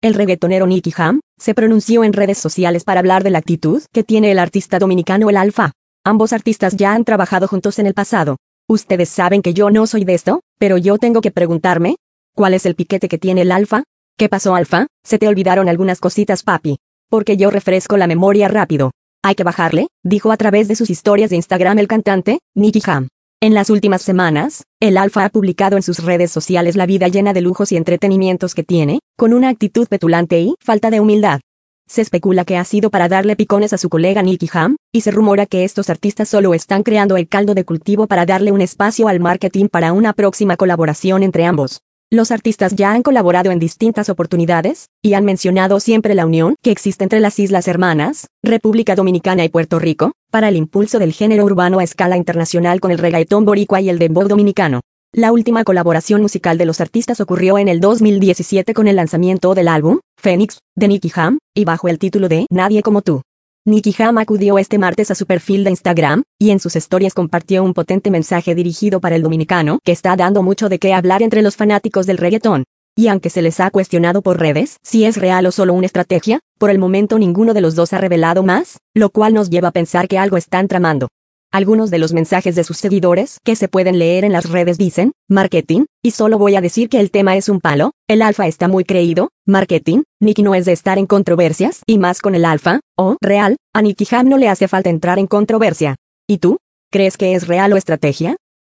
El reggaetonero Nicky Jam se pronunció en redes sociales para hablar de la actitud que tiene el artista dominicano El Alfa. Ambos artistas ya han trabajado juntos en el pasado. Ustedes saben que yo no soy de esto, pero yo tengo que preguntarme, ¿cuál es el piquete que tiene El Alfa? ¿Qué pasó, Alfa? ¿Se te olvidaron algunas cositas, papi? Porque yo refresco la memoria rápido. Hay que bajarle, dijo a través de sus historias de Instagram el cantante, Nicky Jam. En las últimas semanas, El Alfa ha publicado en sus redes sociales la vida llena de lujos y entretenimientos que tiene, con una actitud petulante y falta de humildad. Se especula que ha sido para darle picones a su colega Nicky Jam, y se rumora que estos artistas solo están creando el caldo de cultivo para darle un espacio al marketing para una próxima colaboración entre ambos. Los artistas ya han colaborado en distintas oportunidades, y han mencionado siempre la unión que existe entre las Islas Hermanas, República Dominicana y Puerto Rico, para el impulso del género urbano a escala internacional con el reggaetón boricua y el dembow dominicano. La última colaboración musical de los artistas ocurrió en el 2017 con el lanzamiento del álbum, Phoenix, de Nicky Jam, y bajo el título de Nadie como tú. Nicky Jam acudió este martes a su perfil de Instagram, y en sus historias compartió un potente mensaje dirigido para el dominicano que está dando mucho de qué hablar entre los fanáticos del reggaetón. Y aunque se les ha cuestionado por redes si es real o solo una estrategia, por el momento ninguno de los dos ha revelado más, lo cual nos lleva a pensar que algo están tramando. Algunos de los mensajes de sus seguidores que se pueden leer en las redes dicen, marketing, y solo voy a decir que el tema es un palo, El Alfa está muy creído, marketing, Nicky no es de estar en controversias, y más con El Alfa, real, a Nicky Jam no le hace falta entrar en controversia. ¿Y tú? ¿Crees que es real o estrategia?